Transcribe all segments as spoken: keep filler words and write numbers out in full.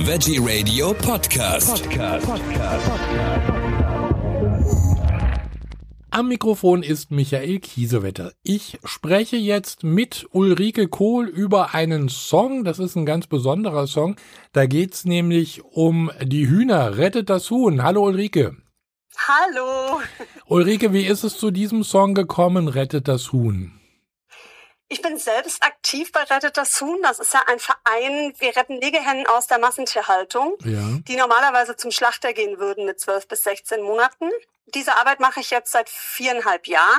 Veggie Radio Podcast. Podcast. Podcast. Am Mikrofon ist Michael Kiesewetter. Ich spreche jetzt mit Ulrike Kohl über einen Song. Das ist ein ganz besonderer Song. Da geht's nämlich um die Hühner. Rettet das Huhn. Hallo Ulrike. Hallo. Ulrike, wie ist es zu diesem Song gekommen, Rettet das Huhn? Ich bin selbst aktiv bei Rettet das Huhn. Das ist ja ein Verein, wir retten Legehennen aus der Massentierhaltung, Ja. die normalerweise zum Schlachter gehen würden mit zwölf bis sechzehn Monaten. Diese Arbeit mache ich jetzt seit viereinhalb Jahren.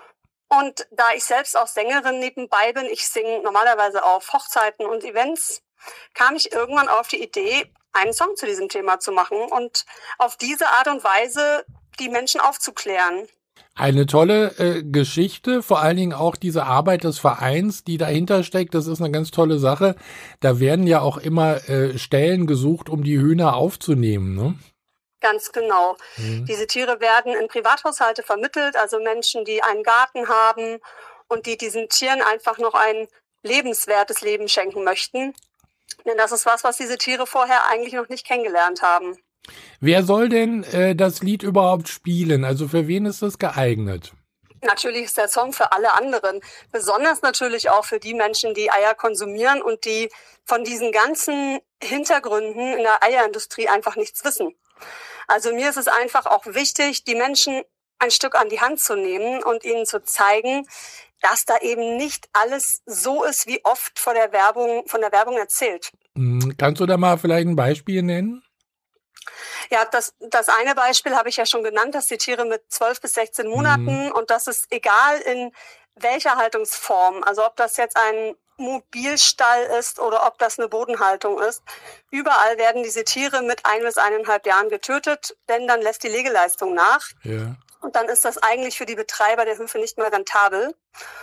Und da ich selbst auch Sängerin nebenbei bin, ich singe normalerweise auf Hochzeiten und Events, kam ich irgendwann auf die Idee, einen Song zu diesem Thema zu machen und auf diese Art und Weise die Menschen aufzuklären. Eine tolle äh, Geschichte, vor allen Dingen auch diese Arbeit des Vereins, die dahinter steckt, das ist eine ganz tolle Sache. Da werden ja auch immer äh, Stellen gesucht, um die Hühner aufzunehmen, ne? Ganz genau. Mhm. Diese Tiere werden in Privathaushalte vermittelt, also Menschen, die einen Garten haben und die diesen Tieren einfach noch ein lebenswertes Leben schenken möchten. Denn das ist was, was diese Tiere vorher eigentlich noch nicht kennengelernt haben. Wer soll denn äh, das Lied überhaupt spielen? Also für wen ist das geeignet? Natürlich ist der Song für alle anderen, besonders natürlich auch für die Menschen, die Eier konsumieren und die von diesen ganzen Hintergründen in der Eierindustrie einfach nichts wissen. Also mir ist es einfach auch wichtig, die Menschen ein Stück an die Hand zu nehmen und ihnen zu zeigen, dass da eben nicht alles so ist, wie oft von der Werbung, von der Werbung erzählt. Hm, kannst du da mal vielleicht ein Beispiel nennen? Ja, das, das eine Beispiel habe ich ja schon genannt, dass die Tiere mit zwölf bis sechzehn Monaten Mhm. und das ist egal in welcher Haltungsform, also ob das jetzt ein Mobilstall ist oder ob das eine Bodenhaltung ist. Überall werden diese Tiere mit ein bis eineinhalb Jahren getötet, denn dann lässt die Legeleistung nach. Ja. Und dann ist das eigentlich für die Betreiber der Höfe nicht mehr rentabel.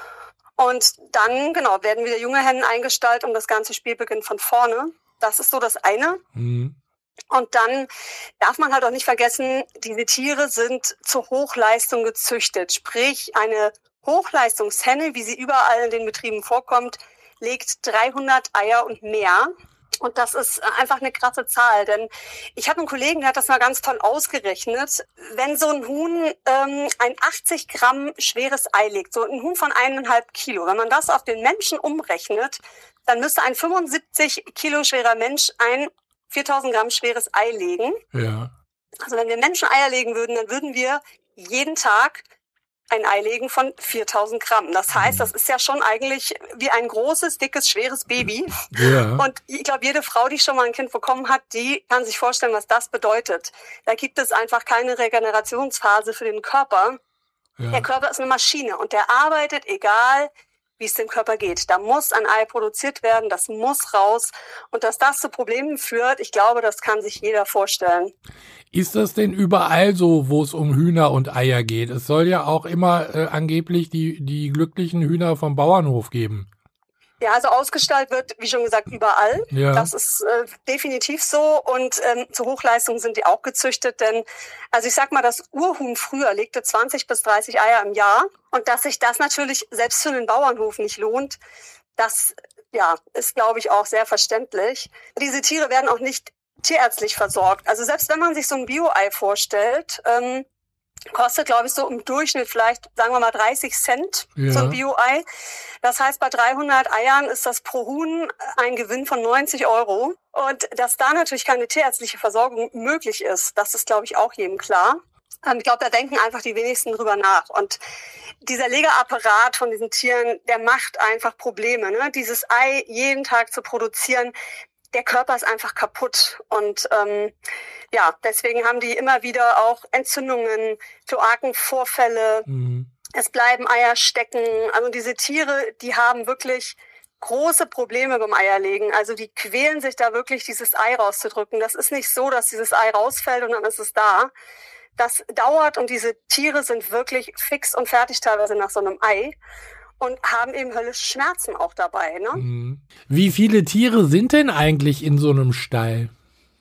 Und dann, genau, werden wieder junge Hennen eingestallt und das ganze Spiel beginnt von vorne. Das ist so das eine. Mhm. Und dann darf man halt auch nicht vergessen, diese Tiere sind zur Hochleistung gezüchtet. Sprich, eine Hochleistungshenne, wie sie überall in den Betrieben vorkommt, legt dreihundert Eier und mehr. Und das ist einfach eine krasse Zahl, denn ich habe einen Kollegen, der hat das mal ganz toll ausgerechnet. Wenn so ein Huhn ähm, ein achtzig Gramm schweres Ei legt, so ein Huhn von eineinhalb Kilo, wenn man das auf den Menschen umrechnet, dann müsste ein fünfundsiebzig Kilo schwerer Mensch ein viertausend Gramm schweres Ei legen. Ja. Also wenn wir Menschen Eier legen würden, dann würden wir jeden Tag ein Ei legen von viertausend Gramm. Das heißt, das ist ja schon eigentlich wie ein großes, dickes, schweres Baby. Ja. Und ich glaube, jede Frau, die schon mal ein Kind bekommen hat, die kann sich vorstellen, was das bedeutet. Da gibt es einfach keine Regenerationsphase für den Körper. Der Ja. Körper ist eine Maschine und der arbeitet, egal wie es dem Körper geht. Da muss ein Ei produziert werden, das muss raus. Und dass das zu Problemen führt, ich glaube, das kann sich jeder vorstellen. Ist das denn überall so, wo es um Hühner und Eier geht? Es soll ja auch immer äh, angeblich die, die glücklichen Hühner vom Bauernhof geben. Ja, also ausgestellt wird, wie schon gesagt, überall. Ja. Das ist äh, definitiv so. Und ähm, zur Hochleistung sind die auch gezüchtet. Denn, also ich sag mal, das Urhuhn früher legte zwanzig bis dreißig Eier im Jahr. Und dass sich das natürlich selbst für einen Bauernhof nicht lohnt, das ja ist, glaube ich, auch sehr verständlich. Diese Tiere werden auch nicht tierärztlich versorgt. Also selbst wenn man sich so ein Bio-Ei vorstellt, ähm, kostet, glaube ich, so im Durchschnitt vielleicht, sagen wir mal, dreißig Cent, Ja. so ein Bio-Ei. Das heißt, bei dreihundert Eiern ist das pro Huhn ein Gewinn von neunzig Euro. Und dass da natürlich keine tierärztliche Versorgung möglich ist, das ist, glaube ich, auch jedem klar. Ähm, Ich glaube, da denken einfach die wenigsten drüber nach. Und dieser Legeapparat von diesen Tieren, der macht einfach Probleme, ne? Dieses Ei jeden Tag zu produzieren, der Körper ist einfach kaputt. Und ähm, ja, deswegen haben die immer wieder auch Entzündungen, Kloakenvorfälle. Mhm. Es bleiben Eier stecken. Also diese Tiere, die haben wirklich große Probleme beim Eierlegen. Also die quälen sich da wirklich, dieses Ei rauszudrücken. Das ist nicht so, dass dieses Ei rausfällt und dann ist es da. Das dauert und diese Tiere sind wirklich fix und fertig teilweise nach so einem Ei und haben eben höllische Schmerzen auch dabei, ne? Mhm. Wie viele Tiere sind denn eigentlich in so einem Stall?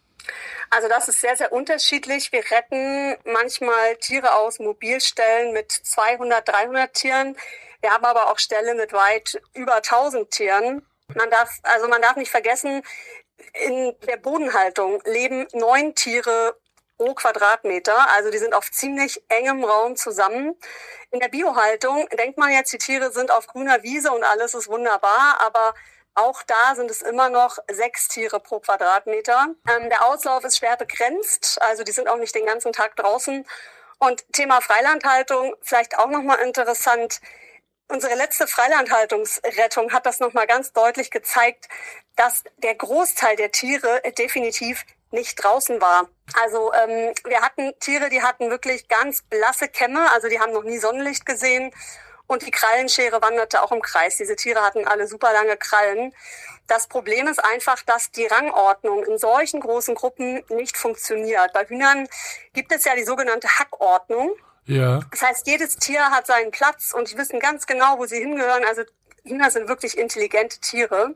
Also das ist sehr, sehr unterschiedlich. Wir retten manchmal Tiere aus Mobilstellen mit zweihundert, dreihundert Tieren. Wir haben aber auch Ställe mit weit über tausend Tieren. Man darf, also man darf nicht vergessen, in der Bodenhaltung leben neun Tiere pro Quadratmeter, also die sind auf ziemlich engem Raum zusammen. In der Biohaltung denkt man jetzt, die Tiere sind auf grüner Wiese und alles ist wunderbar, aber auch da sind es immer noch sechs Tiere pro Quadratmeter. Ähm, der Auslauf ist schwer begrenzt, also die sind auch nicht den ganzen Tag draußen. Und Thema Freilandhaltung, vielleicht auch nochmal interessant. Unsere letzte Freilandhaltungsrettung hat das nochmal ganz deutlich gezeigt, dass der Großteil der Tiere definitiv nicht draußen war. Also ähm, wir hatten Tiere, die hatten wirklich ganz blasse Kämme, also die haben noch nie Sonnenlicht gesehen und die Krallenschere wanderte auch im Kreis. Diese Tiere hatten alle super lange Krallen. Das Problem ist einfach, dass die Rangordnung in solchen großen Gruppen nicht funktioniert. Bei Hühnern gibt es ja die sogenannte Hackordnung. Ja. Das heißt, jedes Tier hat seinen Platz und die wissen ganz genau, wo sie hingehören. Also Hühner sind wirklich intelligente Tiere.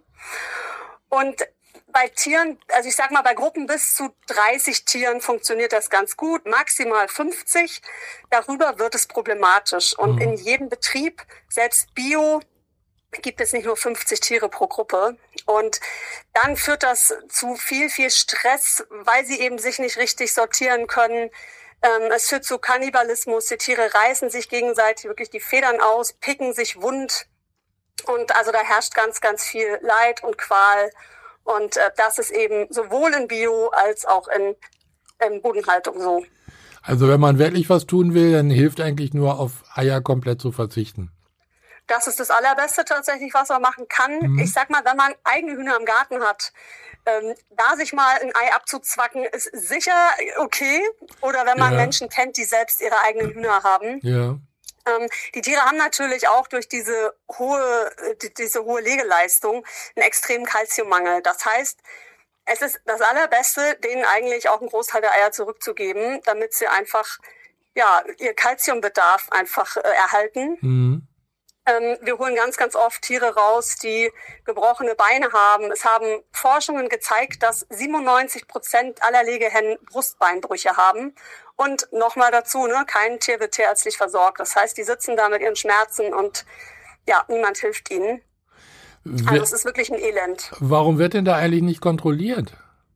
Und bei Tieren, also ich sag mal, bei Gruppen bis zu dreißig Tieren funktioniert das ganz gut, maximal fünfzig. Darüber wird es problematisch. Und mhm. in jedem Betrieb, selbst Bio, gibt es nicht nur fünfzig Tiere pro Gruppe. Und dann führt das zu viel, viel Stress, weil sie eben sich nicht richtig sortieren können. Ähm, es führt zu Kannibalismus. Die Tiere reißen sich gegenseitig wirklich die Federn aus, picken sich wund. Und also da herrscht ganz, ganz viel Leid und Qual. Und äh, das ist eben sowohl in Bio als auch in, in Bodenhaltung so. Also wenn man wirklich was tun will, dann hilft eigentlich nur auf Eier komplett zu verzichten. Das ist das Allerbeste tatsächlich, was man machen kann. Mhm. Ich sag mal, wenn man eigene Hühner im Garten hat, ähm, da sich mal ein Ei abzuzwacken, ist sicher okay. Oder wenn man ja. Menschen kennt, die selbst ihre eigenen Hühner haben. Ja. Ähm, die Tiere haben natürlich auch durch diese hohe, die, diese hohe Legeleistung einen extremen Kalziummangel. Das heißt, es ist das Allerbeste, denen eigentlich auch einen Großteil der Eier zurückzugeben, damit sie einfach, ja, ihr Kalziumbedarf einfach äh, erhalten. Mhm. Ähm, wir holen ganz, ganz oft Tiere raus, die gebrochene Beine haben. Es haben Forschungen gezeigt, dass siebenundneunzig Prozent aller Legehennen Brustbeinbrüche haben. Und nochmal dazu, ne, kein Tier wird tierärztlich versorgt. Das heißt, die sitzen da mit ihren Schmerzen und ja, niemand hilft ihnen. Also es ist wirklich ein Elend. Warum wird denn da eigentlich nicht kontrolliert?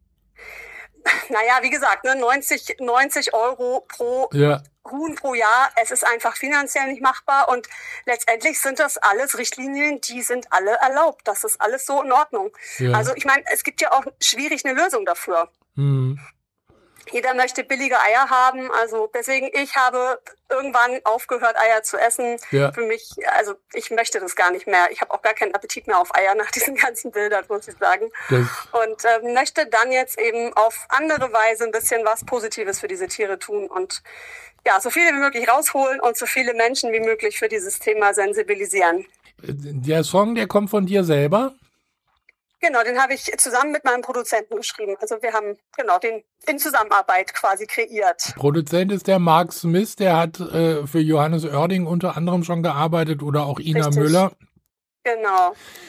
Naja, wie gesagt, ne, neunzig, neunzig Euro pro ja. Huhn pro Jahr. Es ist einfach finanziell nicht machbar und letztendlich sind das alles Richtlinien, die sind alle erlaubt. Das ist alles so in Ordnung. Ja. Also ich meine, es gibt ja auch schwierig eine Lösung dafür. Mhm. Jeder möchte billige Eier haben, also deswegen, ich habe irgendwann aufgehört, Eier zu essen. Ja. Für mich, also ich möchte das gar nicht mehr. Ich habe auch gar keinen Appetit mehr auf Eier nach diesen ganzen Bildern, muss ich sagen. Das und äh, möchte dann jetzt eben auf andere Weise ein bisschen was Positives für diese Tiere tun und ja, so viele wie möglich rausholen und so viele Menschen wie möglich für dieses Thema sensibilisieren. Der Song, der kommt von dir selber? Genau, den habe ich zusammen mit meinem Produzenten geschrieben. Also wir haben genau den in Zusammenarbeit quasi kreiert. Produzent ist der Mark Smith, der hat äh, für Johannes Oerding unter anderem schon gearbeitet oder auch Ina Richtig. Müller. Genau.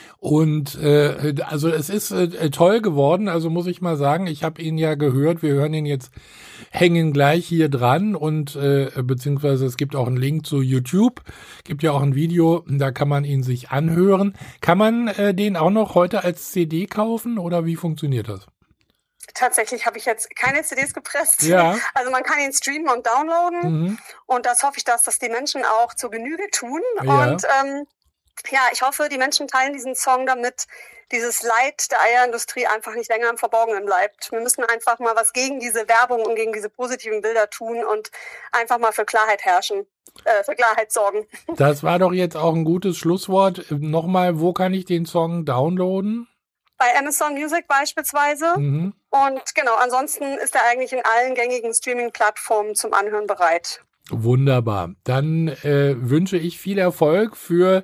Und äh, also es ist äh, toll geworden, also muss ich mal sagen, ich habe ihn ja gehört, wir hören ihn jetzt, hängen gleich hier dran und äh, beziehungsweise es gibt auch einen Link zu YouTube, gibt ja auch ein Video, da kann man ihn sich anhören. Kann man äh, den auch noch heute als C D kaufen oder wie funktioniert das? Tatsächlich habe ich jetzt keine C Ds gepresst. Ja. Also man kann ihn streamen und downloaden mhm. und das hoffe ich, dass das die Menschen auch zur Genüge tun. Ja. Und ähm, ja, ich hoffe, die Menschen teilen diesen Song, damit dieses Leid der Eierindustrie einfach nicht länger im Verborgenen bleibt. Wir müssen einfach mal was gegen diese Werbung und gegen diese positiven Bilder tun und einfach mal für Klarheit herrschen, äh, für Klarheit sorgen. Das war doch jetzt auch ein gutes Schlusswort. Nochmal, wo kann ich den Song downloaden? Bei Amazon Music beispielsweise. Mhm. Und genau, ansonsten ist er eigentlich in allen gängigen Streaming-Plattformen zum Anhören bereit. Wunderbar. Dann äh, wünsche ich viel Erfolg für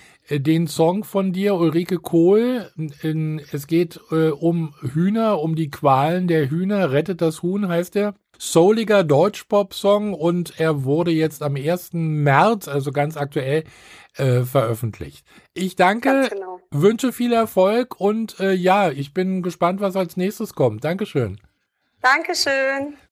den Song von dir, Ulrike Kohl. Es geht äh, um Hühner, um die Qualen der Hühner. Rettet das Huhn heißt er. Souliger Deutschpop-Song und er wurde jetzt am ersten März, also ganz aktuell, äh, veröffentlicht. Ich danke, genau. Wünsche viel Erfolg und äh, ja, ich bin gespannt, was als nächstes kommt. Dankeschön. Dankeschön.